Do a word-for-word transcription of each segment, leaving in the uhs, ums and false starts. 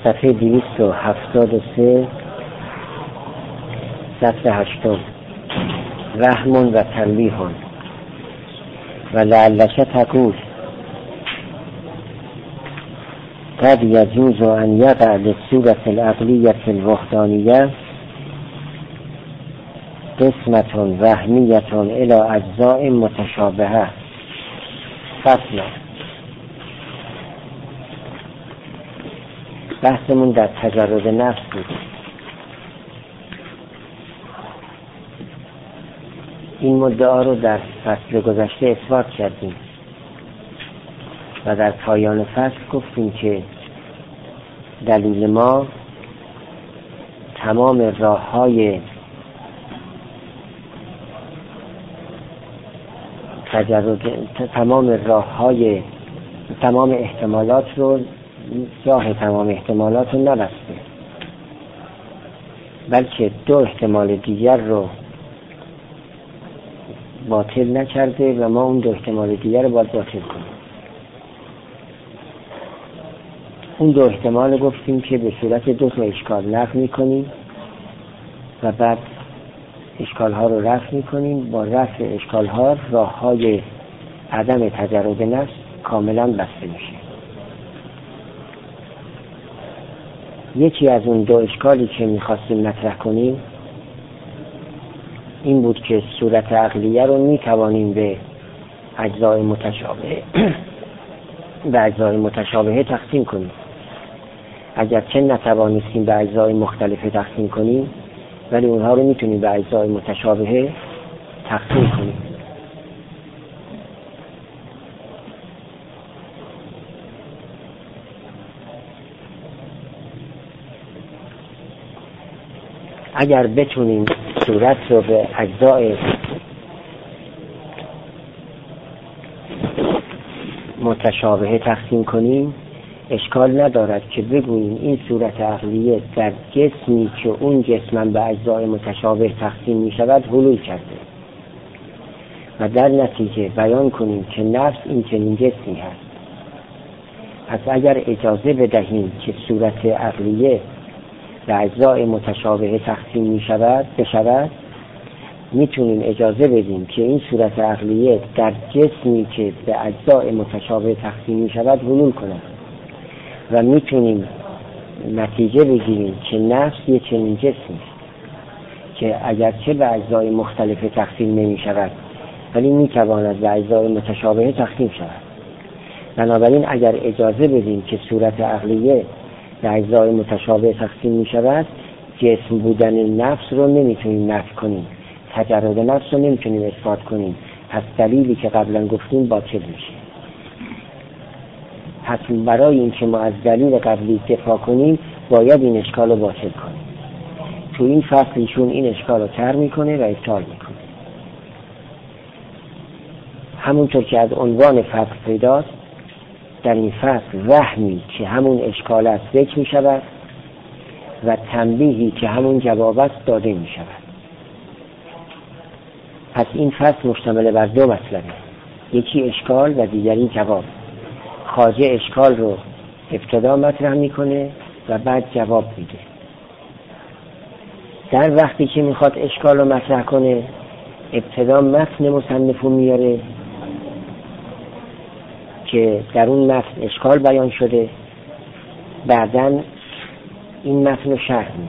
صفحه دویست و هفتاد و سه سطر هشتم. رحم و تنبیه و لعلک تقول قد یجوز ان یقع للصورة العقلیة الوحدانیة قسمة وهمیة الى اجزاء متشابهة. فصل. بحثمون در تجرد نفس بود. این مدعا رو در فصل گذشته اثبات کردیم و در پایان فصل گفتیم که دلیل ما تمام راه‌های تجرد تمام راه‌های تمام احتمالات رو راه تمام احتمالات رو نبسته، بلکه دو احتمال دیگر رو باطل نکرده و ما اون دو احتمال دیگر رو باید باطل کنیم. اون دو احتمال گفتیم که به صورت دو تا اشکال نقل میکنیم و بعد اشکال ها رو رفع میکنیم. با رفع اشکال ها راه های عدم تجرد نفس کاملا بسته میشه. یکی از اون دو اشکالی که میخواستیم مطرح کنیم این بود که صورت عقلیه رو میتوانیم به اجزای متشابه به اجزای متشابه تقسیم کنیم. اگرچه نتوانستیم به اجزای مختلفه تقسیم کنیم، ولی اونها رو میتونیم به اجزای متشابه تقسیم کنیم. اگر بتونیم صورت رو به اجزای متشابه تقسیم کنیم، اشکال ندارد که بگوییم این صورت عقلیه در جسمی که اون جسم به اجزای متشابه تقسیم می شود حلول کرده و در نتیجه بیان کنیم که نفس این چنین جسمی هست. پس اگر اجازه بدهیم که صورت عقلیه به اجزای متشابه تقسیم می شود بشود، میتونیم اجازه بدیم که این صورت عقلیه در جسمی که به اجزای متشابه تقسیم می شود حلول کند و میتونیم نتیجه بگیریم که نفس یک چنین جسمی است که اگرچه به اجزای مختلف تقسیم نمی شود ولی میتواند به اجزای متشابه تقسیم شود. بنابراین اگر اجازه بدیم که صورت عقلیه به اجزای متشابه تقسیم می شود، جسم بودن نفس رو نمیتونیم نفی کنیم، تجرد نفس رو نمیتونیم اثبات کنیم. پس دلیلی که قبلا گفتیم باطل میشه. پس برای اینکه ما از دلیل قبلی دفاع کنیم باید این اشکال رو باطل کنیم. تو این فصل ایشون این اشکال رو طرح میکنه و ابطال میکنه. همونطور که از عنوان فصل پیداست، در این فصل وهمی که همون اشکال است ذکر می شود و تنبیهی که همون جواب است داده می شود. پس این فصل مشتمل بر دو مطلبه، یکی اشکال و دیگری جواب. خواجه اشکال رو ابتدا مطرح میکنه و بعد جواب میده. در وقتی که میخواد اشکال رو مطرح کنه، ابتدا متن مصنف رو میاره که در اون متن اشکال بیان شده، بعداً این متن رو شرح میده.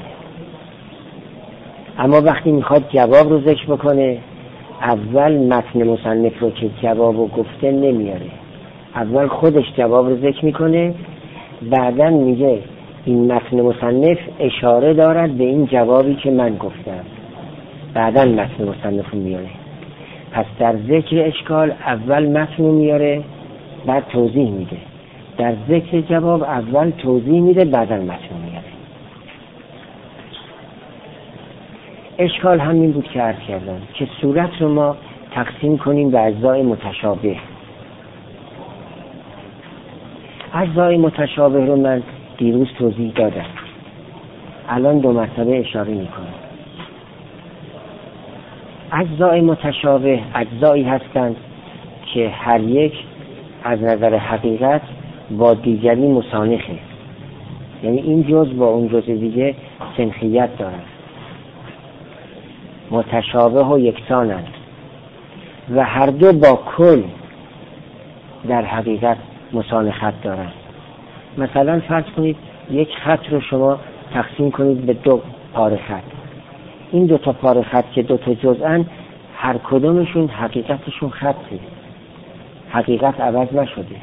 اما وقتی میخواد جواب رو ذکر بکنه، اول متن مصنف رو که جواب رو گفته نمیاره، اول خودش جواب رو ذکر میکنه، بعداً میگه این متن مصنف اشاره دارد به این جوابی که من گفتم، بعداً متن مصنف رو میاره. پس در ذکر اشکال اول متن رو میاره، بعد توضیح میده. در ذکر جواب اول توضیح میده، بعداً متن رو میاره. اشکال همین بود که عرض کردم که صورت رو ما تقسیم کنیم به اجزای متشابه. اجزای متشابه رو من دیروز توضیح دادم، الان دو مرتبه اشاره میکنم. اجزای متشابه اجزایی هستند که هر یک از نظر حقیقت با دیگری مسانخه. یعنی این جزء با اون جزء دیگه سنخیت دارن، متشابه و یکسانند و هر دو با کل در حقیقت مسانخت دارن. مثلا فرض کنید یک خط رو شما تقسیم کنید به دو پاره خط. این دو تا پاره خط که دو تا جزءن، هر کدومشون حقیقتشون خطه، حقیقت عوض نشده.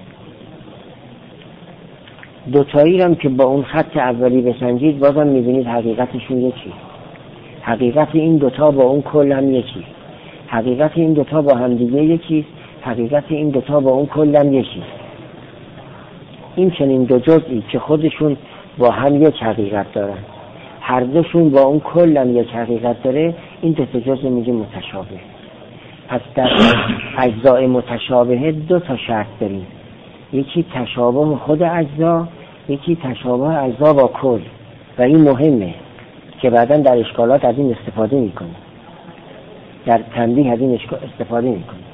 دوتایی هم که با اون خط اولی بسنجید بازم میبینید حقیقتشون یکی. حقیقت این دوتا با اون کل هم یکی. حقیقت این دوتا با هم دیگه یکی. حقیقت این دوتا با اون کل هم یکی. این چنین دو جزئی که خودشون با هم یک حقیقت دارن، هر دوشون با اون کل هم یک حقیقت داره، این دو تا جزء میگه متشابه. پس در اجزاء متشابه دو تا شرط داریم، یکی تشابه خود اجزا، یکی تشابه اجزا با کل. و این مهمه که بعداً در اشکالات از این استفاده میکنیم، در تنبیه از این استفاده میکنیم.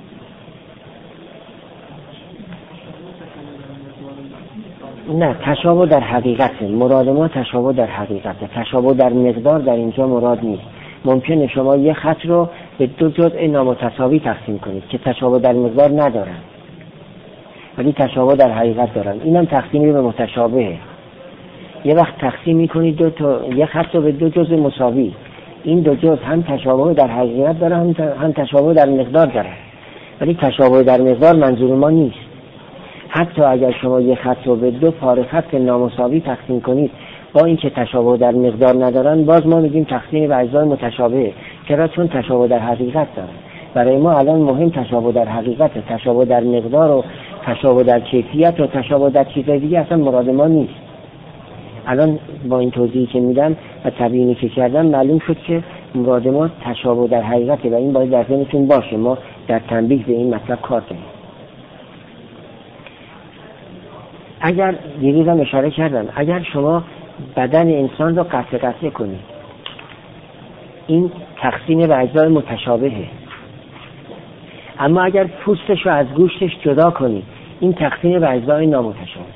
نه، تشابه در حقیقت، مراد ما تشابه در حقیقت، تشابه در مقدار در اینجا مراد نیست. ممکنه شما یه خط رو به دو جزء نامتساوی تقسیم کنید که تشابه در مقدار ندارن ولی تشابه در حقیقت دارن، اینم تقسیمی به متشابهه. یه وقت تقسیم میکنید دو تا یه خط رو به دو جزء مساوی، این دو جزء هم تشابه در حقیقت داره هم تشابه در مقدار داره، ولی تشابه در مقدار منظور ما نیست. حتی اگر شما یه خط رو به دو پاره خط نامساوی تقسیم کنید با اینکه تشابه در مقدار ندارن، باز ما میگیم تقسیم به اجزای متشابه، چرا؟ چون تشابه در حقیقت دارن. برای ما الان مهم تشابه در حقیقت، تشابه در مقدار و تشابه در کیفیت و تشابه در چیزهای دیگه اصلا مراد ما نیست. الان با این توضیحی که میدم و تبیینی که کردم معلوم شد که مراد ما تشابه در حقیقت و این باید در ذهنتون باشه. ما در تنبیه به این مطلب کار کنیم. اگر دیروزم اشاره کردم، اگر شما بدن انسان رو قطع قطع کنید، این تقسیم به اجزای متشابهه. اما اگر پوستش رو از گوشتش جدا کنید، این تقسیم به اجزای نامتشابه.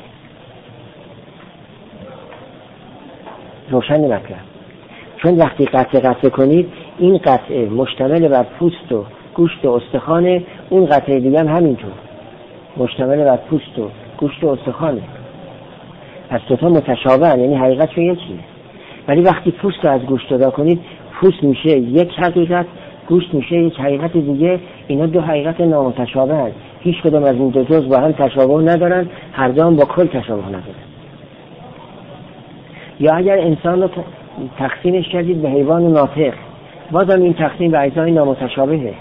روشن مطلب. چون وقتی قطع قطع کنید، این قطعه مشتمل بر پوست و گوشت و استخوانه، اون قطعه دیگه هم همینطور مشتمل بر پوست و گوشت و استخوانه. پس دوتا متشابه هن، یعنی حقیقتشون یکیه. ولی وقتی پوست رو از گوشت جدا کنید، پوست میشه یک حقیقت، گوشت میشه یک حقیقت دیگه. اینا دو حقیقت نامتشابه هن، هیچ کدوم از این دو جزء با هم تشابه ندارن، هر دو هم با کل تشابه ندارن. یا اگر انسان رو تقسیمش کردید به حیوان ناطق، بازم این تقسیم به اجزای نامتشابهه.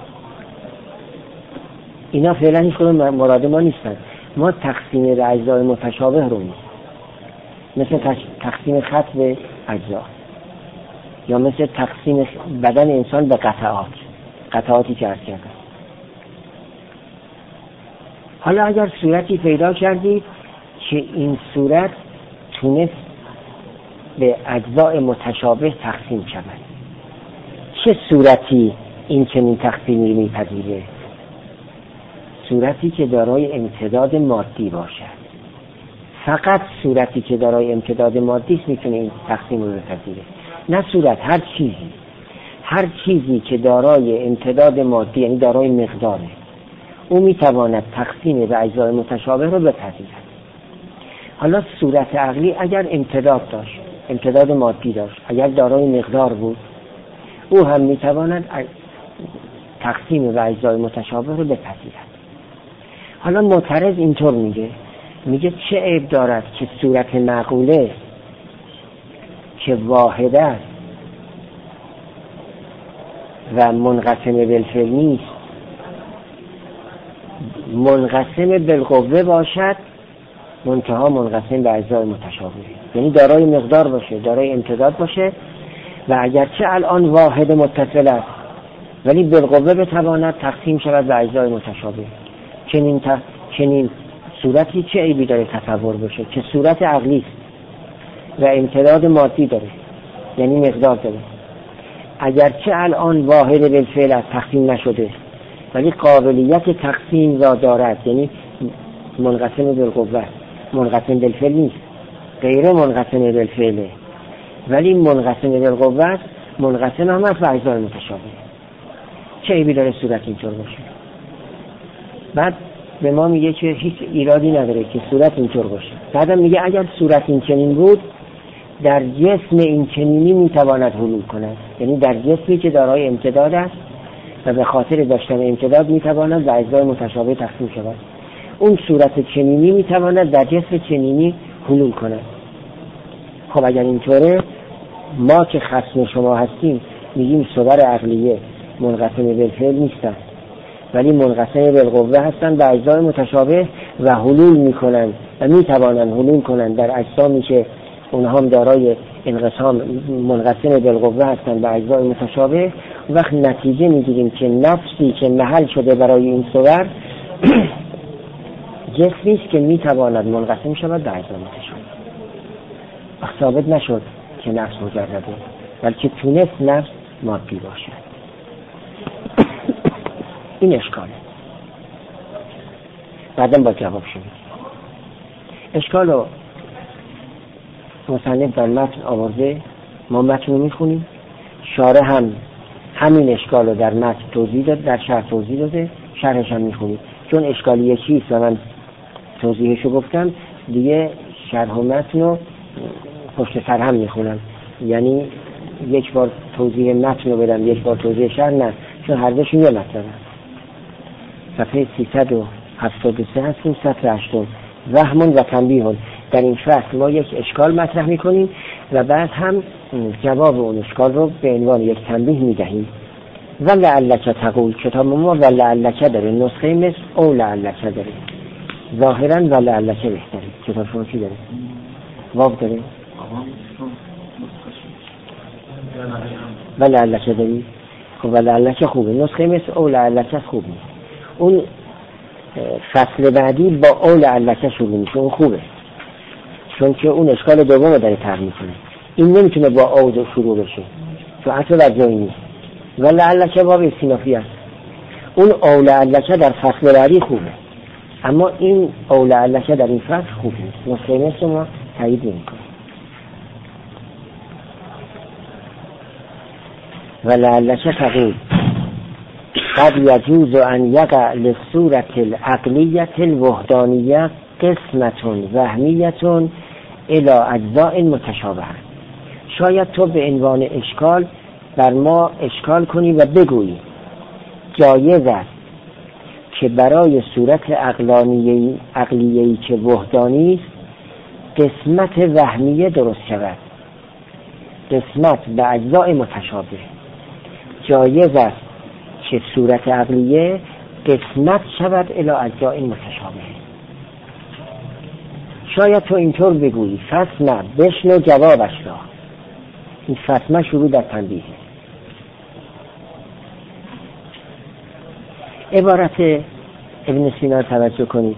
اینا فعلا هیچ کدوم مراد ما نیستن. ما تقسیم به اجزای متشابه رو میگیم، مثل تقسیم خط به اجزا، یا مثل تقسیم بدن انسان به قطعات، قطعاتی که عرض کردم. حالا اگر صورتی پیدا کردید که این صورت تونست به اجزای متشابه تقسیم شود، چه صورتی این چنین تقسیمی میپذیره؟ صورتی که دارای امتداد مادی باشد. فقط صورتی که دارای امتداد مادی است میتونه این تقسیم رو بپذیره، نه صورت، هر چیزی هر چیزی که دارای امتداد مادی یعنی دارای مقداره، او میتواند تقسیم به اجزای متشابه رو بپذیرد. حالا صورت عقلی اگر امتداد داشت، امتداد مادی داشت، اگر دارای مقدار بود، او هم میتواند تقسیم به اجزای متشابه رو بپذیرد. حالا معترض اینطور میگه میگه چه عیب دارد که صورت معقوله که واحده است و منقسم بالفعل نیست، منقسم بالقوه باشد، منتها منقسم به اجزای متشابه، یعنی دارای مقدار باشه، دارای امتداد باشه و اگرچه الان واحد متصل است ولی بالقوه بتواند تقسیم شود به اجزای متشابه. چنین ت... چنین صورتی چه عیبی داره تصور بشه که صورت عقلی است و امتداد مادی داره، یعنی مقدار داره، اگرچه الان واحد بالفعل است، تقسیم نشده، ولی قابلیت تقسیم را دارد، یعنی منقسم بالقوه، منقسم بالفعل نیست. غیر منقسم بالفعله ولی منقسم بالقوه است، منقسم هم است و اجزای متشابه. چه عیبی داره صورت اینطور باشه؟ بعد به ما میگه که هیچ ایرادی نداره که صورت اینطور باشه. بعدم میگه اگر صورت این چنین بود در جسم این چنینی میتواند حلول کند، یعنی در جسمی که دارای امتداد است و به خاطر داشتن امتداد میتواند به اجزای متشابه تقسیم شود. اون صورت چنینی میتواند در جسم چنینی حلول کند. خب اگر اینطوره ما که خصم شما هستیم میگیم صور عقلیه منقسم بالفعل نیستن ولی منقسم بالقوه هستن و اجزای متشابه و حلول میکنن و میتوانن حلول کنن در اجسامی که اونها هم دارای انقسام منقسم بالقوه هستن و اجزای متشابه. وقت نتیجه میگیریم که نفسی که محل شده برای این صور جسمی است که میتواند منقسم شود به اجزای متشابه. ثابت نشد که نفس مجرده بلکه تونست نفس مادی باشد. این اشکاله. بعدم با جواب شد. اشکالو مصنف در متن آورده، ما متن رو میخونیم، شارح هم همین اشکالو در متن توضیح داد، در شرح توضیح داده، شرحش هم میخونیم. چون اشکالی یکیست و من توضیحشو گفتم دیگه شرح و متن رو پشت سر هم میخونم، یعنی یک بار توضیح متن رو بدم یک بار توضیح شرح نه، چون هر دوشون یه مطلب هست. صفحه سیصد و هفتاد و سه هستیم، سطر هشتم. وهمون و تنبیهون. در این فصل ما یک اشکال مطرح میکنیم و بعد هم جواب اون اشکال رو به عنوان یک تنبیه میدهیم. و لعلک تقول، کتاب ما و لعلک داره، نسخه مثل او لعلک داره، ظاهرا و لعلک بهتره. کتاب شما چی داره؟ واو داره؟ و لعلک داری؟ خب و لعلک خوبه، نسخه مثل او لعلک خوب نیست. اون فصل بعدی با او لعلک شروع میشه، اون خوبه چون که اون اشکال دوم داره طرح میکنه. این نمیتونه با او شروع بشه چون اصلا در جایی نیست. و لعلک باب استینافی است. اون او لعلک در فصل بعدی خوبه اما این او لعلک در این فصل خوب نیست. نسخه مثل ما تایید نمیکنه. و لعلک تقول قد یجوز ان یقع للصورة العقلیة الوحدانیة قسمة وهمیة الی اجزاء متشابهة. شاید تو به عنوان اشکال بر ما اشکال کنی و بگویی جایز است که برای صورت عقلیه‌ای که وحدانی است قسمت وهمیه درست شود، قسمت به اجزاء متشابه. جایز است که صورت عقلیه قسمت شود الی اجزاء متشابه. شاید تو اینطور بگویی، فصل بشنو جوابش را. این فصل شروع در تنبیه. عبارت ابن سینا توجه کنید.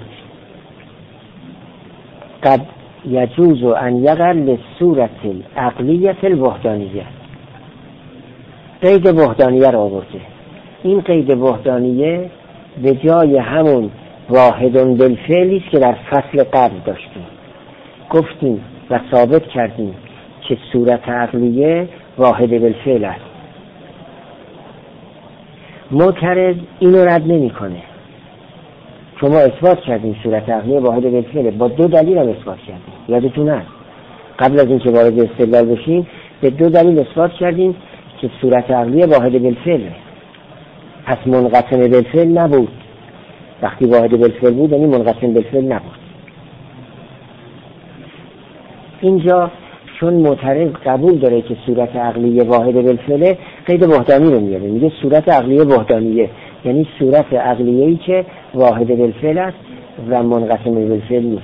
قد یجوز ان یقع للصورة العقلیة الوحدانیة. قید وحدانیه را آورده. این قید وحدانیه به جای همون واحد بالفعلی است که در فصل قبل داشتیم. گفتیم و ثابت کردیم که صورت عقلیه واحد بالفعل است. معترض اینو رد نمی کنه. شما اثبات کردیم صورت عقلیه واحد بالفعل، با دو دلیل هم اثبات کردیم. یادتون هست قبل از اینکه وارد استدلال بشیم به دو دلیل اثبات کردیم که صورت عقلیه واحد بالفعل، پس منقسم بالفعل نبود. وقتی واحد بالفعل بود یعنی منقسم بالفعل نبود. اینجا چون معترض قبول داره که صورت عقلیه واحد بالفعل، قید وحدانی رو میاره، میگه صورت عقلیه وحدانیه، یعنی صورت عقلیه‌ای که واحد بالفعل است و منقسم بالفعل نیست.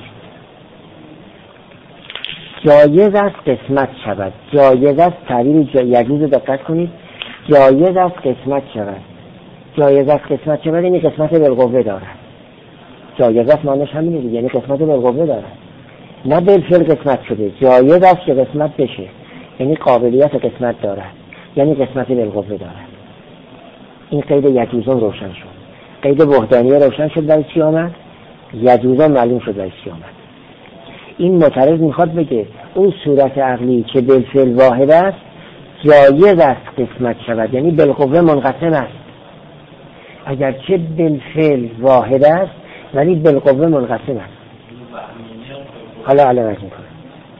جایز است قسمت شود. جایز است تعبیر یجوز رو دقت کنید. جایز است قسمت شود. جایز است قسمت شود یعنی قسمت بالقوه دارد. جایز است معنیش همینه دیگه، یعنی قسمت بالقوه دارد، نه بالفعل قسمت شده. جایز است که قسمت بشه یعنی قابلیت قسمت دارد، یعنی قسمت بالقوه دارد. این قید یجوزان روشن شد. قید وحدانیه روشن شد برای چی آمد؟ یجوزان معلوم شد برای چی آمد. این معترض میخواد بگه اون صورت عقلی که بالفعل واحد است جایز است قسمت شود، یعنی بالقوه منقسم است، اگرچه بالفعل واحد است ولی بالقوه منقسم است. حالا علامت میکنه.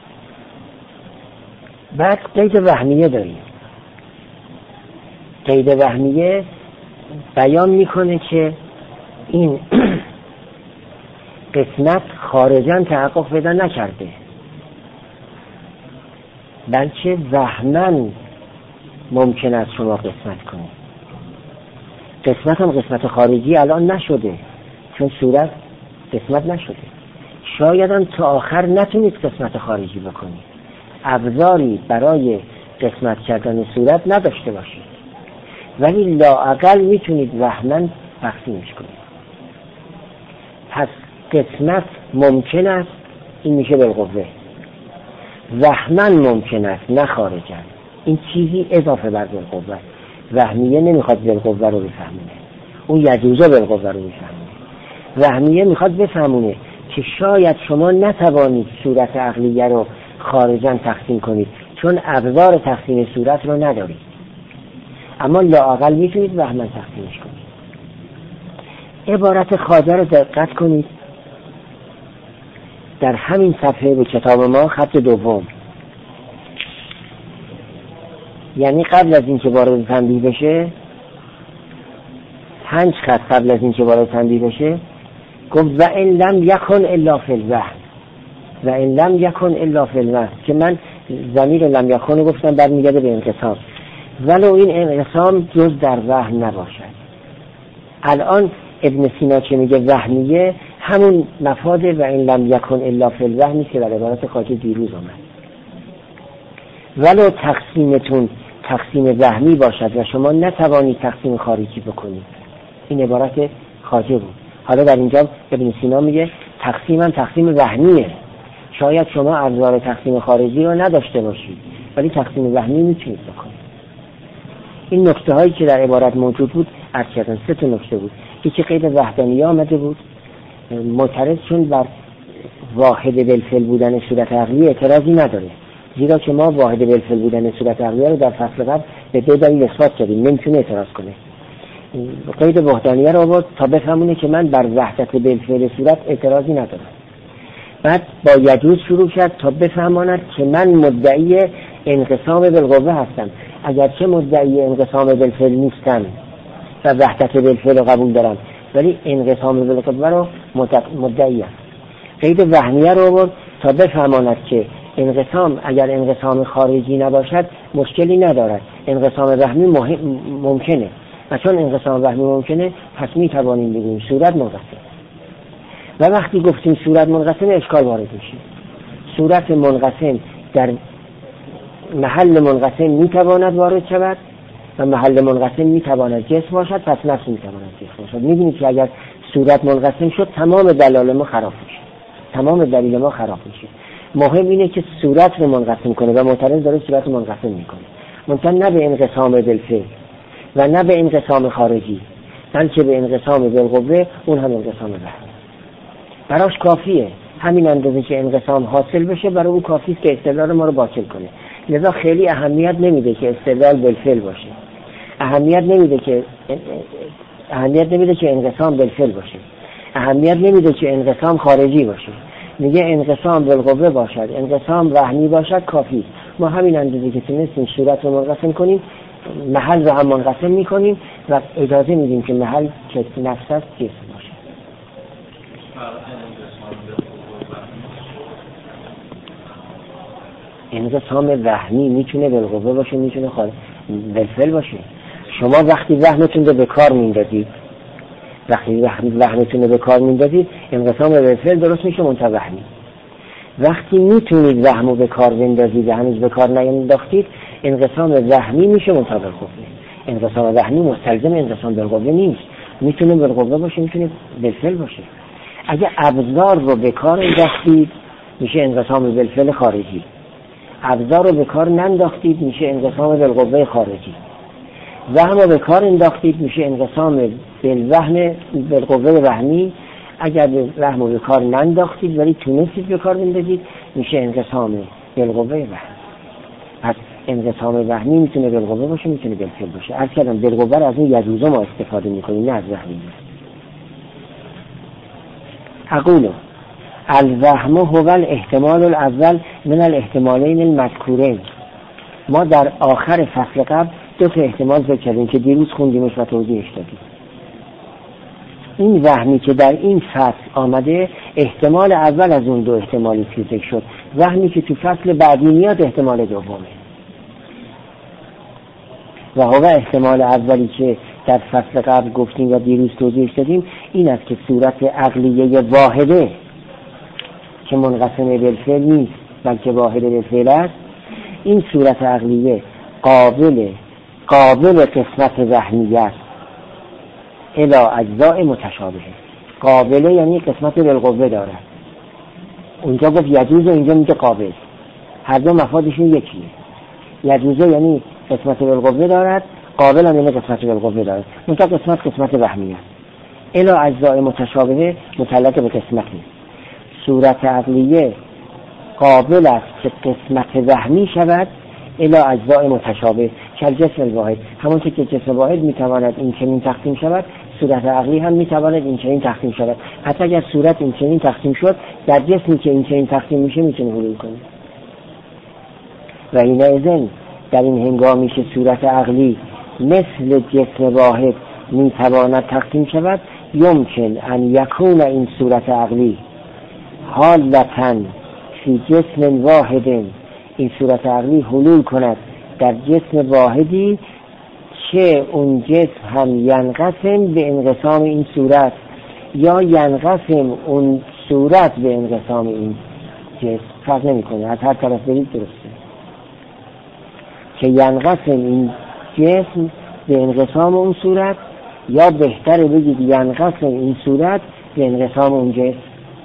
بعد قید وهمیه داریم. قید وهمیه بیان میکنه که این قسمت خارجاً تحقق پیدا نکرده، بلکه وهماً ممکن است شما قسمت کنید. قسمت هم قسمت خارجی الان نشده، چون صورت قسمت نشده. شاید هم تا آخر نتونید قسمت خارجی بکنید، ابزاری برای قسمت کردن صورت نداشته باشید، ولی لااقل میتونید وهماً تقسیمش کنید. پس قسمت ممکن است، این میشه بالقوه. وهماً ممکن است، نه خارجاً. این چیزی اضافه بر بالقوه. وهمیه نمیخواد بالقوه رو بفهمونه، اون یجوزه بالقوه رو بفهمونه. وهمیه میخواد بفهمونه که شاید شما نتوانید صورت عقلیه رو خارجاً تقسیم کنید، چون ابزار تقسیم صورت رو ندارید، اما لااقل میتونید وهماً تقسیمش کنید. عبارت خواجه رو دقت کنید، در همین صفحه به کتاب ما خط دوم، یعنی قبل از این که وارد تنبیه بشه، پنج خط قبل از این که وارد تنبیه بشه گفت و ان لم یکن الا فی الوهم، و ان لم یکن الا فی الوهم، که من ضمیر لم یکن رو گفتم برمیگرده به انقسام، ولو این انقسام جز در وهم نباشد. الان ابن سینا که میگه وهمیه همون مفاد و این لم یکن الا فی الوهم که در عبارت خواجه دیروز آمد. ولو تقسیمتون تقسیم وهمی باشد و شما نتوانید تقسیم خارجی بکنید، این عبارت خواجه بود. حالا در اینجا ابن سینا میگه تقسیم هم تقسیم وهمیه، شاید شما ابزار تقسیم خارجی رو نداشته باشید ولی تقسیم وهمی میتونید بکنید. این نکته هایی که در عبارت موجود بود عرض کردن، سه تا نکته بود. یکی قید وحدانیه آمده بود، معترض چون بر واحد بالفعل بودن صورت عقلی اعتراضی نداره، زیرا که ما واحد بالفعل بودن صورت عقلیه رو در فصل قبل به دو دلیل اثبات کردیم، نمیتونه اعتراض کنه. قید وحدانیه رو آورد تا بفهمونه که من بر وحدت بالفعل صورت اعتراضی ندارم. بعد با یجوز شروع کرد تا بفهماند که من مدعی انقسام بالقوه هستم، اگرچه مدعی انقسام بالفعل نیستم و وحدت بالفعل رو قبول دارم، ولی انقسام بالقوه رو مدعی است. قید وهمیه رو آورد تا بفهماند که انقسام اگر انقسام خارجی نباشد مشکلی ندارد، انقسام وهمی ممکنه، و چون انقسام وهمی ممکنه پس می توانیم بگیم صورت منقسم. و وقتی گفتیم صورت منقسم اشکال وارد میشه. صورت منقسم در محل منقسم می تواند وارد شود و محل منقسم می تواند جسم باشد، پس نفس می تواند جسم باشد. می بینید که اگر صورت منقسم شد تمام دلایل ما خراب میشه، تمام دلیل ما خراب میشه. مهم اینه که صورت رو منقسم کنه و معترض داره صورت رو منقسم میکنه، منتها نه به انقسام بالفعل و نه به انقسام خارجی، بلکه به انقسام بالقوه، اون هم انقسام وهمی. براش کافیه همین اندازه که انقسام حاصل بشه، برای اون کافیه که استدلال ما رو باطل کنه. لذا خیلی اهمیت نمیده که استدلال بالفعل باشه، اهمیت نمیده که اهمیت نمیده که انقسام بالفعل باشه، اهمیت نمیده که انقسام خارجی باشه. میگه انقسام بالقوه باشد، انقسام وهمی باشد، کافی. ما همین اندازه که تونستیم صورت رو منقسم کنیم، محل رو هم منقسم میکنیم و اجازه میدیم که محل که نفس است جسم باشه. انقسام وهمی میتونه بالقوه باشه، میتونه خارج بالفعل باشه. شما وقتی وهمتون رو به کار میندازید، وقتی وهمتون رو به کار میندازید انقسام بالفعل درست میشه منتها وهمی. وقتی میتونید وهم رو به کار بندازید و هنوز به کار نینداختید، انقسام وهمی میشه منتها بالقوه. انقسام وهمی مستلزم انقسام بالقوه نیست، میتونه بالقوه باشه، میتونه بالفعل باشه. اگه ابزار رو به کار انداختید میشه انقسام بالفعل خارجی، ابزار رو به کار ننداختید میشه انقسام بالقوه خارجی. وهم رو به کار انداختید میشه انقسام بالوهم بالقوه وهمی، اگر وهم رو به کار ننداختید ولی تونستید به کار بندازید میشه انقسام بالقوه وهم. پس انقسام وهمی میتونه بالقوه باشه، میتونه بالفعل باشه. عرض کردم بالقوه رو از این یجوزا ما استفاده میکنیم، نه از وهمی. اقولو الوهم هو الاحتمال الاول من الاحتمالین المذکورین. ما در آخر فصل قبل دو تا احتمال ذکر کردیم که دیروز خوندیمش و توضیحش دادیم. این وهمی که در این فصل آمده احتمال اول از اون دو احتمالی که ذکر شد. وهمی که تو فصل بعدی میاد احتمال دومه. و هو احتمال اولی که در فصل قبل گفتیم و دیروز توضیحش دادیم این است که صورت عقلیه واحده که منقسم بالفعل نیست بلکه واحد بالفعل است، این صورت عقلیه قابل قابل قسمت وهمی است الی اجزاء متشابهه. قابله یعنی قسمت بالقوه دارد. اونجا گفت یجوز و اینجا میگه قابل، هر دو مفادشون یکیه. یجوز یعنی قسمت بالقوه دارد، قابل هم یعنی قسمت بالقوه دارد. منتها قسمت قسمت وهمی است. الی اجزاء متشابهه متعلق به قسمتی. صورت عقلیه قابل است که قسمت وهمی شود الی اجزاء متشابه که جسم الواحد. همونطور که جسم واحد میتواند این چنین تقسیم شود، صورت عقلی هم میتواند این چنین تقسیم شود. حتی اگر صورت این چنین تقسیم شد، در جسمی که این چنین تقسیم میشه میتونه حلول کنه. و این اذن در این هنگامی که صورت عقلی مثل جسم واحد میتواند تقسیم شود، یمکن ان یکون این صورت عقلی حالتاً فی جسم واحد، این صورت عقلی حلول کند در جسم واحدی که اون جسم هم ینقسم به انقسام این صورت یا ینقسم اون صورت به انقسام این جسم، فرق نمی کنه، از هر طرف برید درسته. که ینقسم این جسم به انقسام اون صورت یا بهتره بگید ینقسم این صورت به انقسام اون جسم.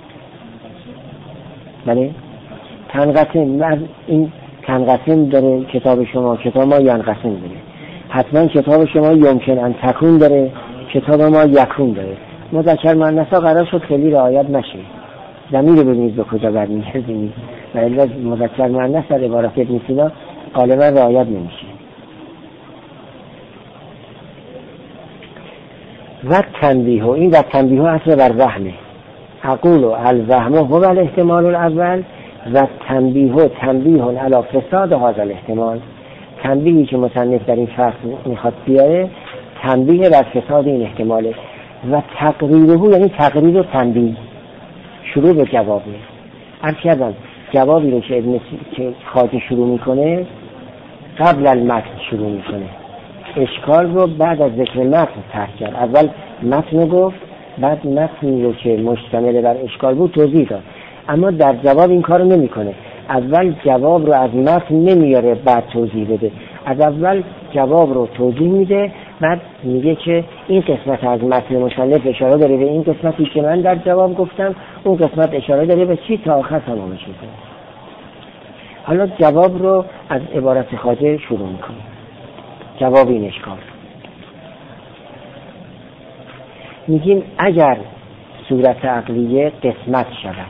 بله؟ تنقسم، این تنقسم داره کتاب شما، کتاب ما ینقسم داره. حتما کتاب شما یمکن ان تکون داره، کتاب ما یکون داره. مذکر مؤنث قرار شد خیلی رعایت نشه. ضمیر رو ببینید به کجا برمیگردید. و الا مذکر مؤنث در عبارت ابن سینا غالبا رعایت نمیشه. و تنبیه، این و تنبیه اصل بر وهمه. اقول الوهم هو الاحتمال الاول و تنبیه تنبیه علی فساد هذا الاحتمال. تنبیهی که مصنف در این فصل میخواد بیاره تنبیه بر فساد این احتماله. و تقریره یعنی تقریر و تنبیه شروع به جوابه. عرض کردم جوابی رو که ابن که خواجه شروع میکنه قبل المتن شروع میکنه. اشکال رو بعد از ذکر متن طرح کرد. اول متن گفت، بعد متنی رو که مشتمل بر اشکال بود توضیح داد. اما در جواب این کارو نمیکنه. اول جواب رو از متن نمیاره بعد توضیح بده. از اول جواب رو توضیح میده، بعد میگه که این قسمت از متن مصنف اشاره داره به این قسمتی که من در جواب گفتم، اون قسمت اشاره داره به چی، تا آخر تمامش میکنه. حالا جواب رو از عبارت خواجه شروع میکنه. جواب این اشکال میگیم اگر صورت عقلیه قسمت شود،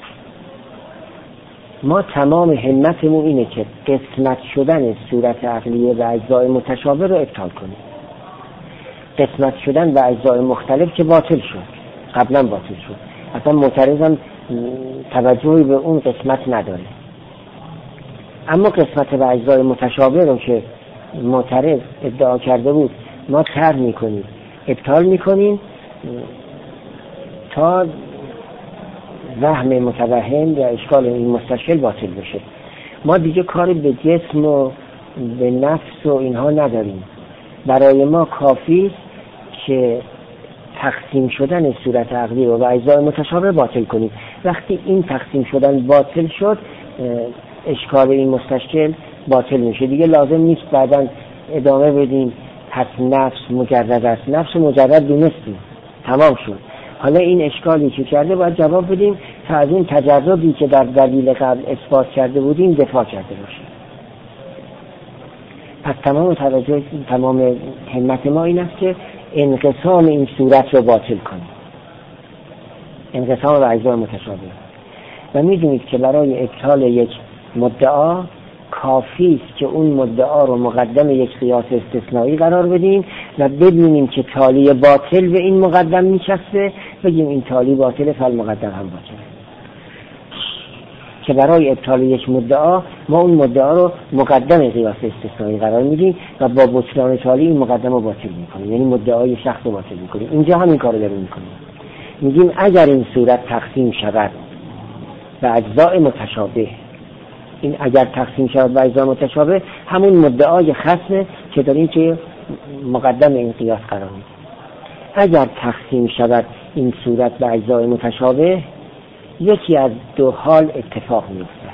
ما تمام همتمون اینه که قسمت شدن صورت عقلیه و اجزای متشابه رو ابطال کنیم. قسمت شدن و اجزای مختلف که باطل شد، قبلا باطل شد، اصلا معترضم توجهی به اون قسمت نداره. اما قسمت و اجزای متشابه رو که معترض ادعا کرده بود ما طرح میکنیم، ابطال میکنیم تا وهم متوهم یا اشکال این مستشکل باطل بشه. ما دیگه کاری به جسم و به نفس و اینها نداریم. برای ما کافی که تقسیم شدن صورت عقلی و اجزای متشابه باطل کنیم. وقتی این تقسیم شدن باطل شد اشکال این مستشکل باطل میشه. دیگه لازم نیست بعداً ادامه بدیم پس نفس مجرد است. نفس مجرد دونستیم، تمام شد. حالا این اشکالی که کرده باید جواب بدیم تا از این تجربی که در دلیل قبل اثبات کرده بودیم دفاع کرده باشیم. پس تمام توجه تمام همت ما این است که انقسام این صورت رو باطل کنیم. انقسام به اجزای متشابه. و میدونید که برای ابطال یک مدعا کافی است که اون مدعا رو مقدم یک قیاس استثنایی قرار بدیم و ببینیم که تالی باطل به این مقدم میچسبه، بگیم این تالی باطل فل مقدم هم باطل. که برای ابطال یک مدعا ما اون مدعا رو مقدم قیاس استثنایی قرار میدیم و با بطلان تالی این مقدم رو باطل میکنیم، یعنی مدعای شخص رو باطل میکنیم. اینجا هم این کارو داریم میکنیم. میگیم اگر این صورت تقسیم شود به اجزای متشابه، این اگر تقسیم شود به اجزای متشابه همون مدعای خصمه که داریم که مقدم این قیاس قرار میدیم. اگر تقسیم شود این صورت به اجزای متشابه یکی از دو حال اتفاق میفته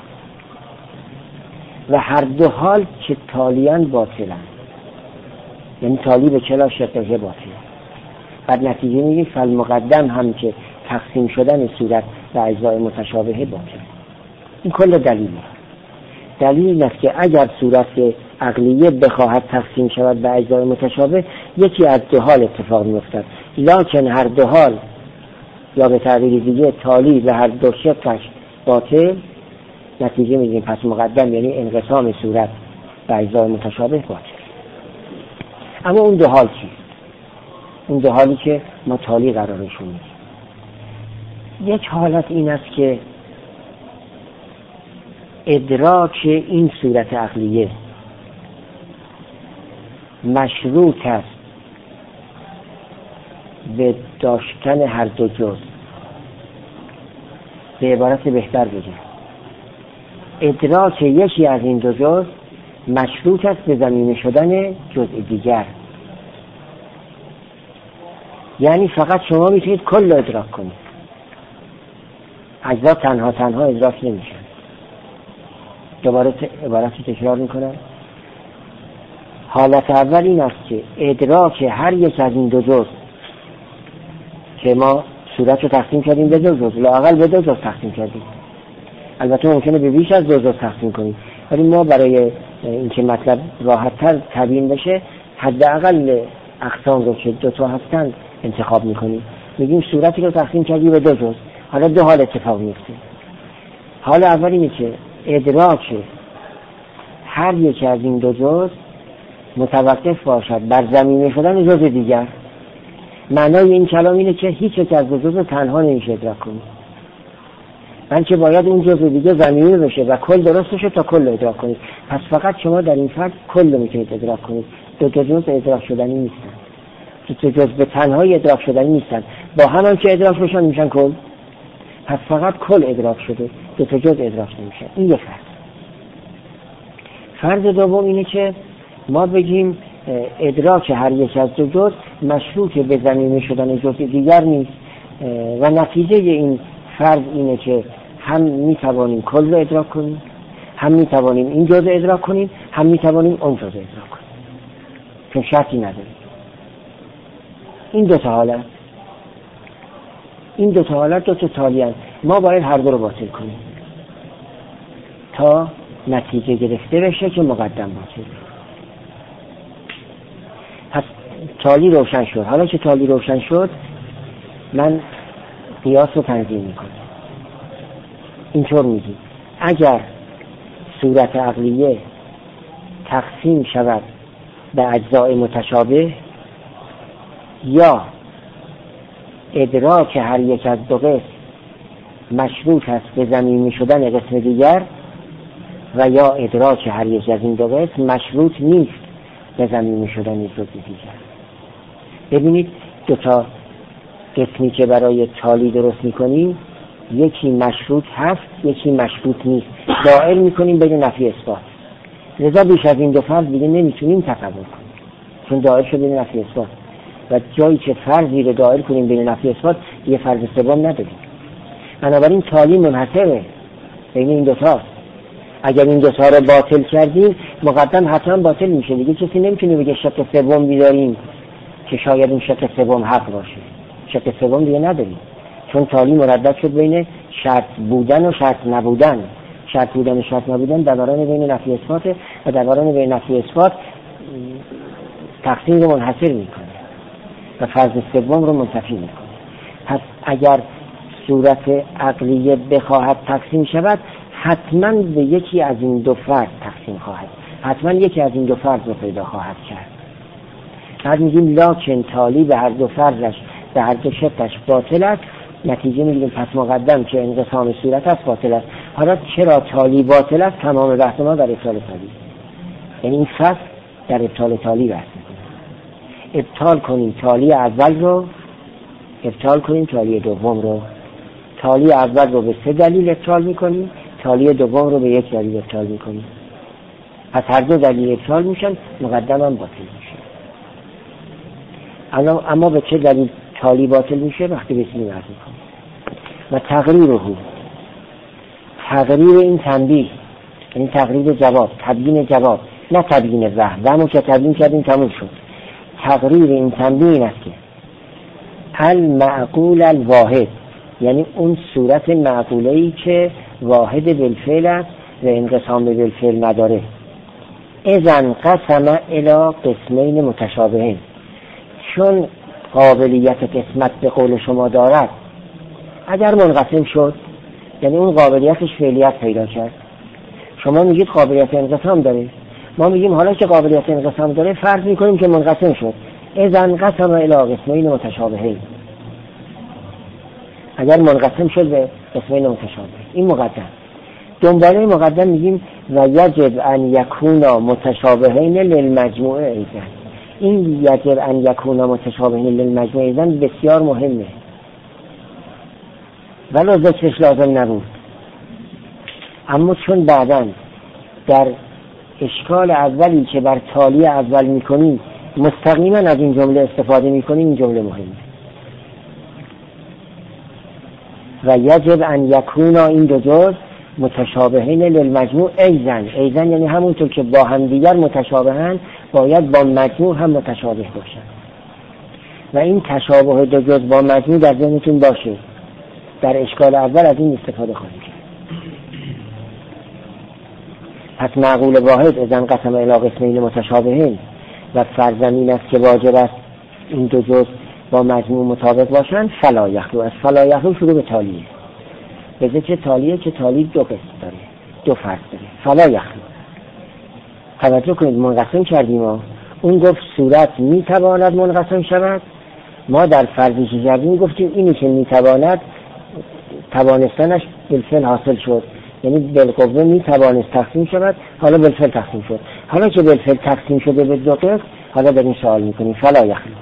و هر دو حال که تالیان باطلن، یعنی تالی به کلا شقه باطل. بعد نتیجه میگیم فالمقدم هم که تقسیم شدن صورت به اجزای متشابه باطل. این کل دلیله. دلیل است که اگر صورت عقلیه بخواهد تقسیم شود به اجزای متشابه یکی از دو حال اتفاق میفتد، لکن هر دو حال یا به تعبیر دیگه تالی به هر دو شقش باطل. نتیجه میگیم پس مقدم یعنی انقسام صورت به اجزای متشابه باطل. اما اون دو حال چیست؟ اون دو حالی که ما تالی قرارشون میدیم. یک حالت این است که ادراک این صورت عقلیه مشروط است به داشتن هر دو جز. به عبارت بهتر بگیم ادراک یکی از این دو جز مشروط است به ضمیمه شدن جزء دیگر. یعنی فقط شما میتونید کل رو ادراک کنید، اجزا تنها تنها ادراک نمیشن. دوباره عبارت رو تکرار میکنم. حالت اول این است که ادراک هر یک از این دو جز که ما صورت رو تقسیم کردیم به دو جز، لااقل به دو جز تقسیم کردیم، البته ممکنه به بیش از دو جز تقسیم کنیم، ولی ما برای اینکه مطلب راحت‌تر تبیین بشه حداقل اقسام رو که دو تا هستن انتخاب میکنیم. میگیم صورتی رو تقسیم کردیم به دو جز، حالا دو حال اتفاق میفته. حال اول اینه که ادراک هر یک از این دو جز متوقف باشد بر ضمیمه شدن جز دیگر. معنای این کلام اینه که هیچ یک از دو جز تنها نمیشه ادراک کنید، بلکه باید اون جز دیگه ضمیمه بشه و کل درست بشه تا کل ادراک کنید. پس فقط شما در این فرد کل میتونید ادراک کنید. دو تا جز ادراک شدنی نیستن، دو تا جز به تنهایی ادراک شدنی نیستن، با هم هم که ادراک بشن میشن کل. پس فقط کل ادراک شده، دو تا جز ادراک نمیشه. این یک فرض. فرض دوم اینه که ما بگیم ادراک هر یک از دو جز مشروط به ضمیمه شدن جز دیگر نیست و نتیجه این فرض اینه که هم میتوانیم کل رو ادراک کنیم، هم میتوانیم این جز ادراک کنیم، هم میتوانیم اون جز ادراک کنیم، چون شرطی نداریم. این دو تا حالت این دو تا حالت دو تا تالی هست. ما باید هر دو رو باطل کنیم تا نتیجه گرفته بشه که مقدم باطل. پس تالی روشن شد. حالا که تالی روشن شد من قیاس رو تنظیم میکنم. اینطور میگیم اگر صورت عقلیه تقسیم شود به اجزای متشابه یا ادراک هر یک از دو قسم مشروط است به ضمیمه شدن قسم دیگر و یا ادراک هر یک از این دو قسم مشروط نیست به ضمیمه شدن جزء دیگر. ببینید دو تا قسمی که برای تالی درست میکنیم یکی مشروط هست یکی مشروط نیست، دائر میکنیم بین نفی اثبات. لذا بیش از این دو فرض دیگه نمیتونیم تصور کنیم چون دائر شده بین نفی اثبات و جایی که فرضی رو دائر کنیم بین نفی اثبات یه فرض سوم نداریم. بنابراین تالی منحصره بین این دو تاست. اگر این دو تا رو باطل کردیم مقدم حتما باطل میشه. دیگه کسی نمیتونه بگه شق سوم بیداریم که شاید این شق سوم حق باشه. شق سوم دیگه نداریم چون تالی مردد شد بین شرط بودن و شرط نبودن. شرط بودن و شرط نبودن دوران بین نفی اثبات و دوران بین نفی اثبات تقسیم رو منحصر میکنه و فرض سوم رو منتفی میکنه. پس اگر صورت عقلیه بخواهد تقسیم شود حتما به یکی از این دو فرد تقسیم خواهد، حتما یکی از این دو فرد رو پیدا خواهد کرد. بعد میگیم لاکن تالی به هر دو فردش به هر دو شرطش باطل است، نتیجه میگیم پس مقدم که انقسام صورت است باطل است. حالا چرا تالی باطل است؟ تمام بحث ما در ابطال تالی، یعنی این فصل در ابطال تالی بحث میکنه. ابطال کنیم تالی اول رو، ابطال کنیم تالی دوم رو. تالی اول رو به سه دلیل ابطال میکنیم، تالی دوم رو به یک دلیل ابطال میکنیم. پس هر دو دلیل ابطال میشن، مقدم هم باطل میشه. اما به چه دلیل تالی باطل میشه؟ وقتی بسیاریم عرض میکنیم. و تقریره، تقریر این تنبیه، یعنی تقریر جواب، تبیین جواب، نه تبیین وهم. وهمو که تبیین کردیم تموم شد. تقریر این تنبیه این است که المعقول الواحد، یعنی اون صورت معقوله‌ای که واحد بالفعل است و انقسام بالفعل نداره. اذن قسم الی قسمین متشابهین، چون قابلیت قسمت به قول شما دارد، اگر منقسم شد یعنی اون قابلیتش فعلیت پیدا کرد. شما میگید قابلیت انقسام داره، ما میگیم حالا که قابلیت انقسام داره فرض میکنیم که منقسم شد. اذن قسم الی قسمین متشابهین، اگر منقسم شد به قسمین متشابه. این مقدم. دنباله مقدم میگیم و یجب ان یکونا متشابهین للمجموع ایضا. این یجب ان یکونا متشابهین للمجموع ایضا بسیار مهمه، ولو ذکرش لازم نبود، اما چون بعداً در اشکال اولی که بر تالی اول میکنیم مستقیما از این جمله استفاده میکنیم، این جمله مهمه. و یجب ان یکونا، این دو جز متشابهین للمجموع ایضا. ایضا یعنی همونطور که با هم دیگر متشابهن باید با مجموع هم متشابه باشن. و این تشابه دو جز با مجموع در ذهنتون باشه. در اشکال اول از این استفاده خواهیم کرد. پس معقول واحد اذا انقسم الی قسمین متشابهین و فرض است که واجب است این دو جز با مجموع مطابق باشن. فلا یخلو، از فلا یخلو شروع به تالیه، به ذکر تالیه که تالی دو قسم داره، دو فرض داره. فلا یخلو، توجه کنید منقسم کردیم ما. اون گفت صورت میتواند منقسم شود، ما در فرضی که کردیم گفتیم اینی که میتواند توانستنش بالفعل حاصل شد، یعنی بالقوه میتوانست تقسیم شود، حالا بالفعل تقسیم شد. حالا که بالفعل تقسیم شده به دو قسم، حالا در این سوال میکنیم فلا یخلو.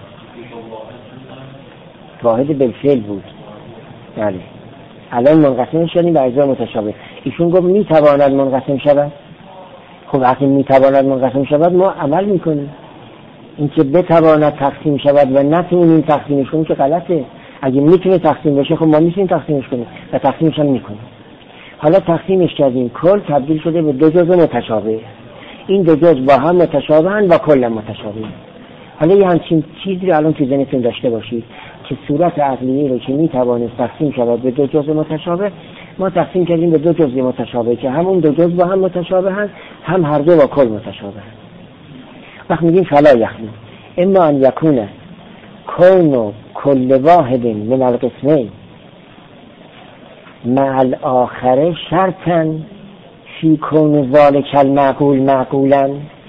واحد بالفعل بود، بله. الان منقسم شدیم به اجزا متشابه. ایشون گفت میتواند منقسم شود. خب وقتی میتواند منقسم شود ما عمل میکنیم. این که بتواند تقسیم شود و نتونیم تقسیمش کنیم که غلطه. اگه میتونه تقسیم بشه خب ما میتونیم تقسیمش کنیم و تقسیمش هم میکنیم. حالا تقسیمش کردیم، کل تبدیل شده به دو جزء متشابه. این دو جزء با هم متشابهن و کل متشابه. حالا یه همچین چیزی رو الان تو ذهنتون داشته باشید که صورت عقلیه رو که میتوانست تقسیم شود به دو جزء متشابه، ما تقسیم کردیم به دو جزء متشابه که همون دو جزء با هم متشابه هست، هم هر دو با کل متشابه هست. وقت میگیم فلا یخلو اما ان یکونه کون کل واحد من القسمین مع الاخر شرطا فی کون ذالک المعقول معقولا.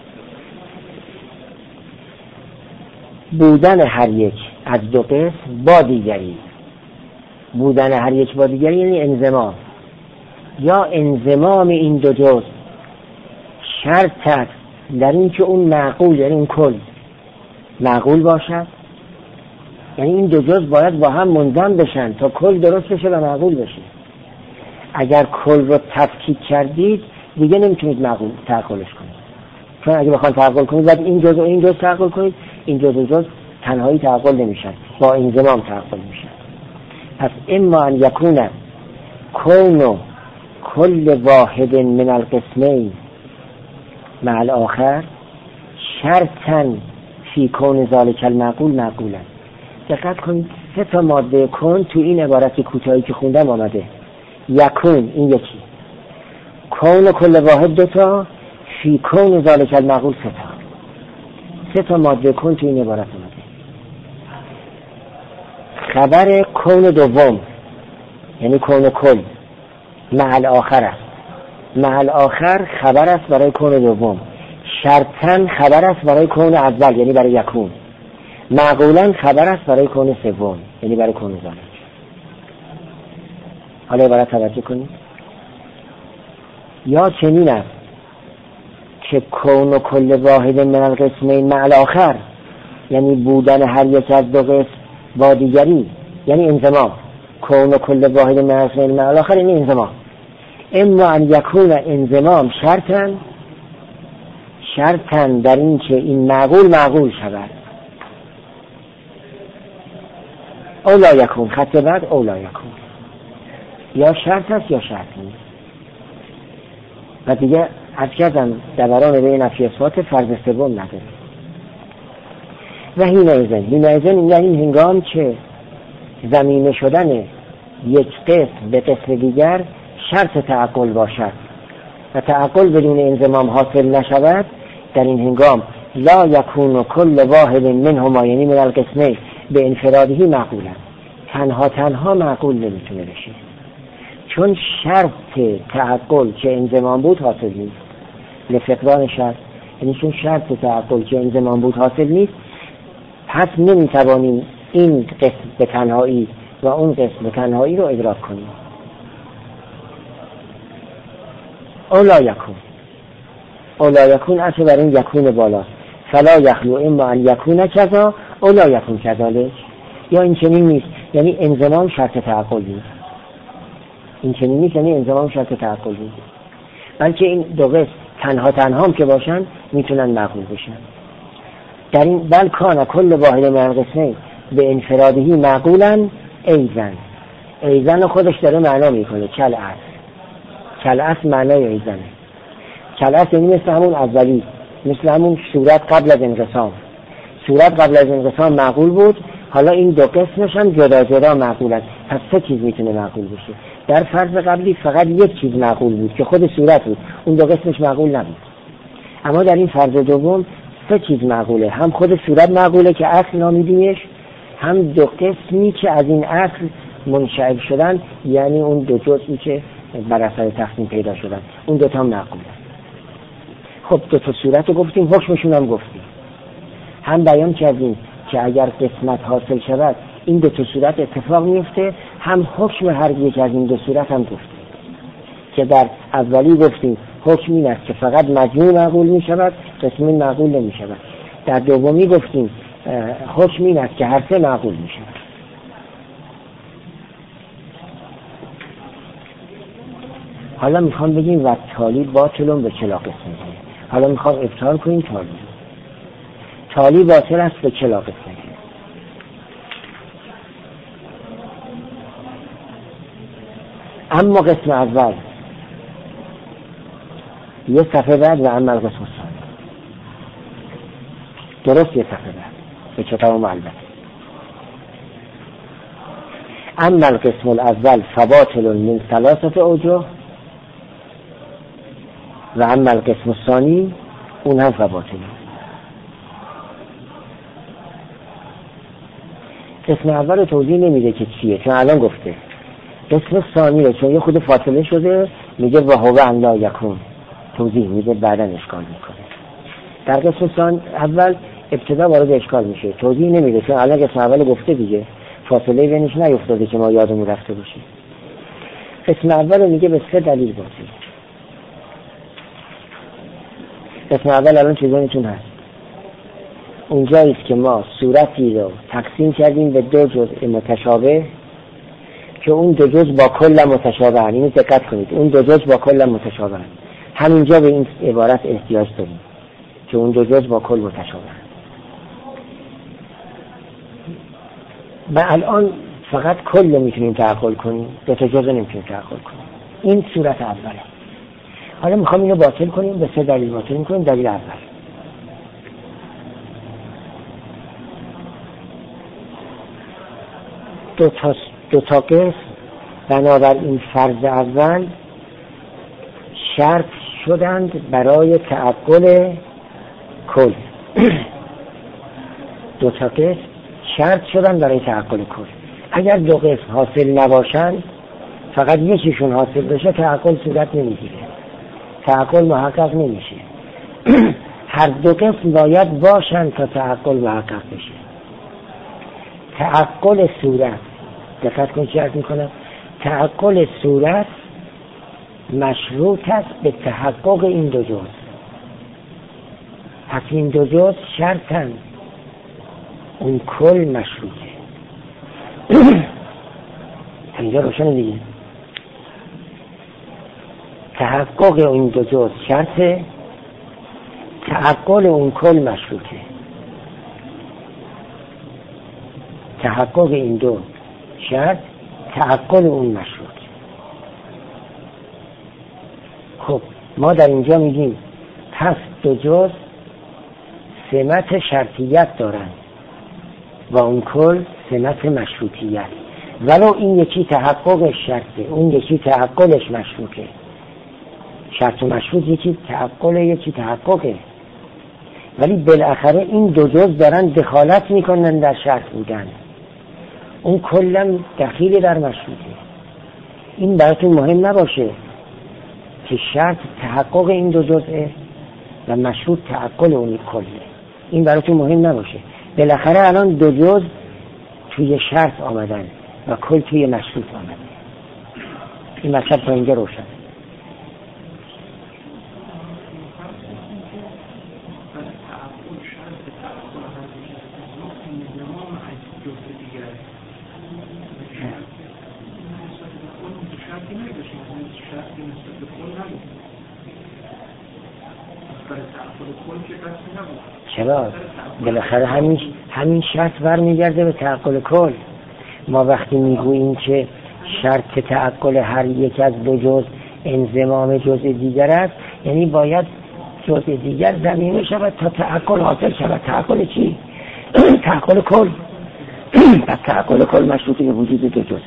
بودن هر یک از دو قسم با دیگری، بودن هر یک با دیگری یعنی انضمام، یا انضمام این دو جزء شرط است در این که اون معقول یعنی اون کل معقول باشد، یعنی این دو جزء باید با هم منضم بشن تا کل درست بشه و معقول بشه. اگر کل رو تفکیک کردید دیگه نمیتونید معقول تعقلش کنید، چون اگه بخواید تعقل کنید باید این جزء و این جزء تعقل کنید، این جزء و جزء تنهایی تعقل نمیشن، با انضمام تعقل میشن. پس اما ان یکون کون کل واحد من القسمین مع الاخر شرطا فی کون ذالک المعقول معقولا. دقت کنید سه تا ماده کن تو این عبارت کوتاهی که خوندم آمده. یکون این یکی، کون کل واحد دو تا، فی کون ذالک المعقول سه تا. سه تا ماده کن تو این عبارت آمده. خبر کون دوم یعنی کون و کل مع الاخر است. مع الاخر خبر است برای کون دوم، شرطاً خبر است برای کون اول یعنی برای یکون، معقولاً خبر است برای کون سوم یعنی برای کون ظاهر. حالا عبارت توجه کنید. یا چنین است که کون و کل واحد من القسمین مع الاخر، یعنی بودن هر یک از دو قسم با دیگری، یعنی انضمام. کون و کل واحد من القسمین مع الاخر یعنی انضمام. اما ان یکون انضمام شرطاً، شرطاً در این که این معقول معقول شود، او لا یکون، خط بعد او لا یکون، یا شرط است یا شرط نیست. و دیگه از کردم دوران به نفی اثبات فرض سوم نداره. و هین ایزن، هین ایزن یعنی هنگام که زمینه شدن یک قسم به قسم دیگر شرط تعقل باشد و تعقل بدون انضمام حاصل نشود، در این هنگام لا یکون کل واحد منهما یعنی من القسمین به انفرادهی معقولا، تنها تنها معقول نمیتونه بشه، چون شرط تعقل که انضمام بود حاصل نیست. لفقدان شرط، یعنی چون شرط تعقل که انضمام بود حاصل نیست، پس نمیتوانیم این قسم به تنهایی و اون قسم به تنهایی رو ادراک کنیم. اولا یکون، اولا یکون اصلا بر این یکون بالاست. فلا یخلو اما ان یکون کذا اولا یکون کذالک، یا این چنین نیست یعنی انضمام شرط تعقل نیست، این چنین نیست یعنی انضمام شرط تعقل نیست، بلکه این دو قسم تنها تنها هم که باشن میتونن معقول بشن. در این بل کان کل واحد من القسمین به انفرادهی معقولا ایزن، ایزن خودش داره معنا میکنه کل اصل، کل اصل معنای ایزنه. کل اصل یعنی مثل همون اولی، مثل همون صورت قبل از انقسام. صورت قبل از انقسام معقول بود، حالا این دو قسمش هم جدا جدا معقولن، پس سه چیز میتونه معقول بشه. در فرض قبلی فقط یک چیز معقول بود که خود صورت بود، اون دو قسمش معقول نبود. اما در این فرض دوم سه چیز معقوله، هم خود صورت معقوله که اصل نامیدیمش، هم دو قسمی که از این اصل منشعب شدن، یعنی اون دو جزئی که بر اثر تقسیم پیدا شدن، اون دوتا هم معقوله. خب دو تا صورت رو گفتیم، حکمشون هم گفتیم، هم بیان کردیم که اگر قسمت حاصل شود این دو تا صورت اتفاق میفته، هم حکم هر یک از این دو صورت هم گفتیم که در اولی گفتیم حکم این است که فقط مجموع معقول می شود، قسمی معقول نمی شود. در دومی گفتیم حکم این است که هر سه معقول می شود. حالا میخوام بگیم و تالی باطلون به چلا قسمه. حالا میخوام ابطال کنیم تالی. تالی باطل است به چلا قسمه. اما قسم اول یه صفحه بعد و اما القسم الثانی، درست یه صفحه بعد به کتاب معلبت. اما القسم الاول فباطل من ثلاثه اوجه و اما القسم الثانی اون هم فباطل. قسم اول رو توضیح نمیده که چیه، چون الان گفته. قسم ثانی رو چون یه خود فاصله شده میگه و هو ان لا یکون، توضیح میده بعدا اشکال میکنه. در قسم ثانی اول ابتدا وارد اشکال میشه، توضیح نمیده چون الان قسم اول گفته دیگه، فاصله بینش نیفتاده که ما یادمون رفته باشه. قسم اول میگه به سه دلیل باشه. قسم اول الان چیزانیتون هست، اونجاییست که ما صورتی رو تقسیم کردیم به دو جزء متشابه که اون دو جزء با کل متشابه هست. اینو دقت کنید، اون دو جزء با کل متشابه هست. همینجا به این عبارت احتیاج داریم که اون دو جزء با کل متشابه هست. و الان فقط کل میتونیم تعقل کنیم، دو تا جزء نمیتونیم تعقل کنیم. این صورت اوله. حالا میخوام اینو باطل کنیم، به سه دلیل باطل کنیم. دلیل اول، دو تا دو تا قسم بنابراین فرض اول شرط شدند برای تعقل کل. دو تا قسم شرط شدند برای تعقل کل. اگر دو قسم حاصل نباشند فقط یکیشون حاصل بشه تعقل صورت نمیگیره، تعقل محقق نمیشه. هر دو قسم باید باشن تا تعقل محقق بشه. تعقل صورت، دقت کن چی عرض میکنم، تعقل صورت مشروط است به تحقق این دو جزء. پس این دو جزء شرطن، اون کل مشروطه. اینجا روشن دیگه، تحقق این دو جزء شرطه، تعقل اون کل مشروطه. تحقق این دو شرط، تعقل اون مشروط. خب ما در اینجا میگیم پس دو جزء سمت شرطیت دارن و اون کل سمت مشروطیت، ولو این یکی تحققش شرطه، اون یکی تعقلش مشروطه. شرط و مشروط یکی تعقل یکی تحققه، ولی بالاخره این دو جزء دارن دخالت میکنن در شرط بودن، اون کلم دخیل در مشروطه. این براتون مهم نباشه که شرط تحقق این دو جزءه و مشروط تعقل اون کله، این براتون مهم نباشه. بالاخره الان دو جزء توی شرط آمدن و کل توی مشروط آمدن. این مطلب تا اینجا روشن. چرا؟ بالاخره همین همین شرط برمیگرده به تعقل کل. ما وقتی میگوییم که شرط تعقل هر یک از دو جزء انضمام جزء دیگر است، یعنی باید جزء دیگر ضمیمه شود تا تعقل حاصل شود. تعقل چی؟ تعقل کل. پس تعقل کل مشروط به وجود دو جزء.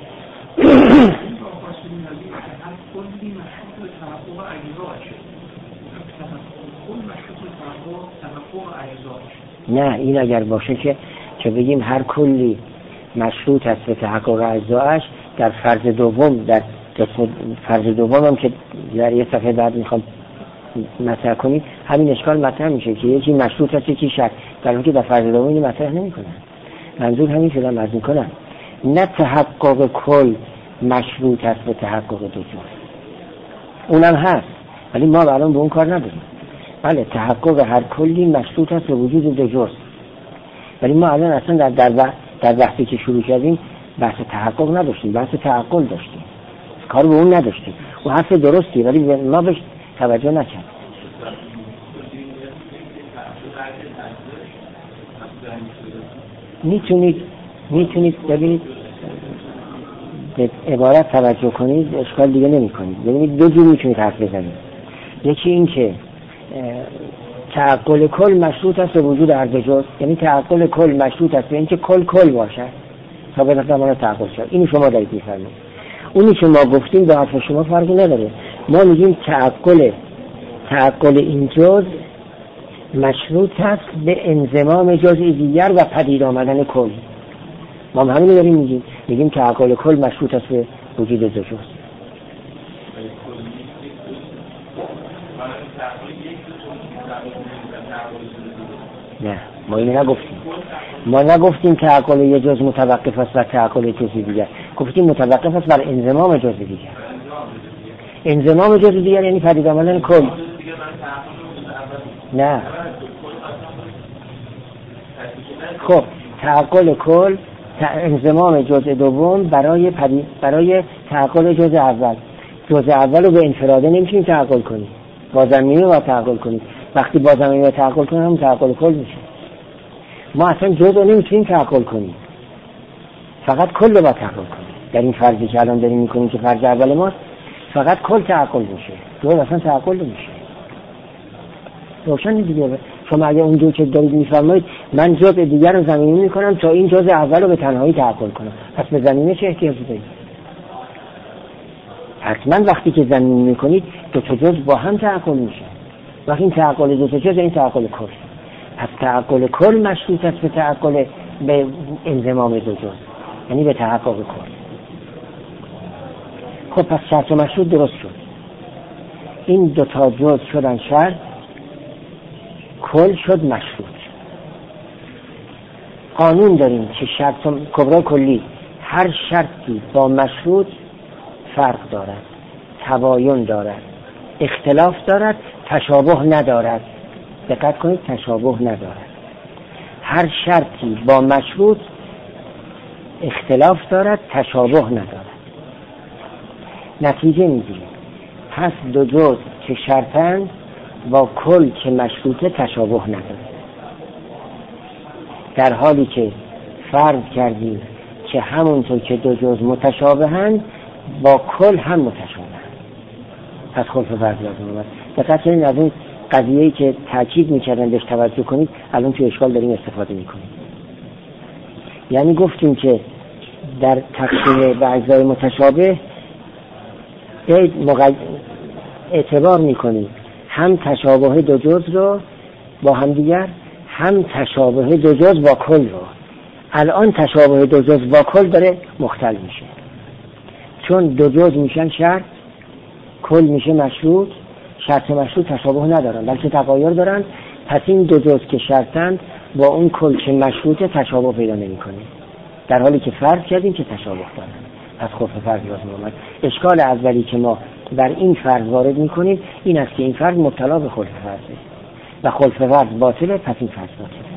نه، این اگر باشه که که بگیم هر کلی مشروط است به تحقق اجزایش، در فرض دوم، در فرض دوم هم که در یه صفحه بعد میخوام مطرح کنید، همین اشکال مطرح میشه که یکی مشروط است یکی شرط، در حالی که در فرض دوم این مطرح نمیکنن. منظور همین شدن از میکنن، نه تحقق کل مشروط است به تحقق دو جزء، اونم هست ولی ما الان به اون کار نداریم. بله، تحقق هر کلی مشروط است به وجود دو جزء، ولی ما الان اصلا در در در بحثی که شروع کردیم بحث تحقق نداشتیم، بحث تعقل داشتیم، کار به اون نداشتیم. اون حرف درستی ولی ما بهش توجه نکردیم. میتونید میتونید ببینید به عبارت توجه کنید، اشکال دیگه نمی کنید. ببینید دو جور میتونید حرف بزنید. یکی این که تعقل کل مشروط است به وجود هر دو جزء، یعنی تعقل کل مشروط است به اینکه کل کل باشد تا به زمان تعقل شد. اینو شما دارید میفرمایید. اونی که ما گفتیم به حرف شما فرقی نداره. ما میگیم تعقل تعقل این جزء مشروط است به انضمام جزء دیگر و پدید آمدن کل. ما هم همین داریم میگیم، میگیم تعقل کل مشروط است به وجود دو جزء. نه، ما اینو نگفتیم. ما نگفتیم تعقل یه جزء متوقف است بر تعقل جزء دیگر، گفتیم متوقف است بر انضمام جزء دیگر. انضمام جزء دیگر یعنی پدید آمدن کل. نه، خب تعقل کل انضمام جزء دوم برای پدید برای تعقل جزء اول. جزء اول رو به انفراده نمیتونیم تعقل کنیم، با ضمیمه با تعقل کنیم. وقتی با ضمیمه تعقل کنیم هم تعقل کل میشه. ما اصلا جزء رو نمیتونیم تعقل کنیم، فقط کل رو با تعقل کنیم. در این فرضی که الان داریم میکنیم که فرض اول ما فقط کل تعقل میشه، جزء اصلا تعقل نمیشه. روشن دیگه. شما اگه اون دو که دارید میفرمایید من جزء دیگر رو ضمیمه میکنم تا این جزء اول رو به تنهایی تعقل کنم، پس به ضمیمه چه احتیاجی دارید؟ حتما وقتی که ضمیمه میکنید دو تا جزء با هم تعقل میشه. وقتی این تعقل دو تا جزء این تعقل کل، پس تعقل کل مشروط است به تعقل به انضمام دو جزء، یعنی به تحقق کل. خب پس شرط و مشروط درست شد، این دوتا جزء شدن شرط، کل شد مشروط. قانون داریم که شرط کبرای کلی هر شرطی با مشروط فرق دارد، تباین دارد، اختلاف دارد، تشابه ندارد. دقت کنید، تشابه ندارد. هر شرطی با مشروط اختلاف دارد، تشابه ندارد. نتیجه میگیریم پس دو جزء که شرطند با کل که مشروطه تشابه ندارد، در حالی که فرض کردیم که همونطور که دو جزء متشابهند با کل هم متشابهند، پس خلف فرض لازم اومد. دقت کنید از اون قضیه‌ای که تاکید می‌کردن بهش توجه کنید، الان توی اشکال داریم استفاده می‌کنیم. یعنی گفتیم که در تقسیم به اجزای متشابه مغ... اعتبار می‌کنیم هم تشابه دو جزء رو با هم دیگر، هم تشابه دو جزء با کل رو. الان تشابه دو جزء با کل داره مختل میشه، چون دو جزء میشن شرط، کل میشه مشروط. شرط مشروط تشابه ندارن بلکه تغایر دارن، پس این دو جزء که شرطن با اون کل که مشروطه تشابه پیدا نمی‌کنه، در حالی که فرض کردیم که تشابه دارن. پس خلف فرض لازم اومد. اشکال اولی که ما بر این فرض وارد می‌کنیم این است که این فرض مبتلا به خلف فرضه و خلف فرض باطله، پس این فرض باطله.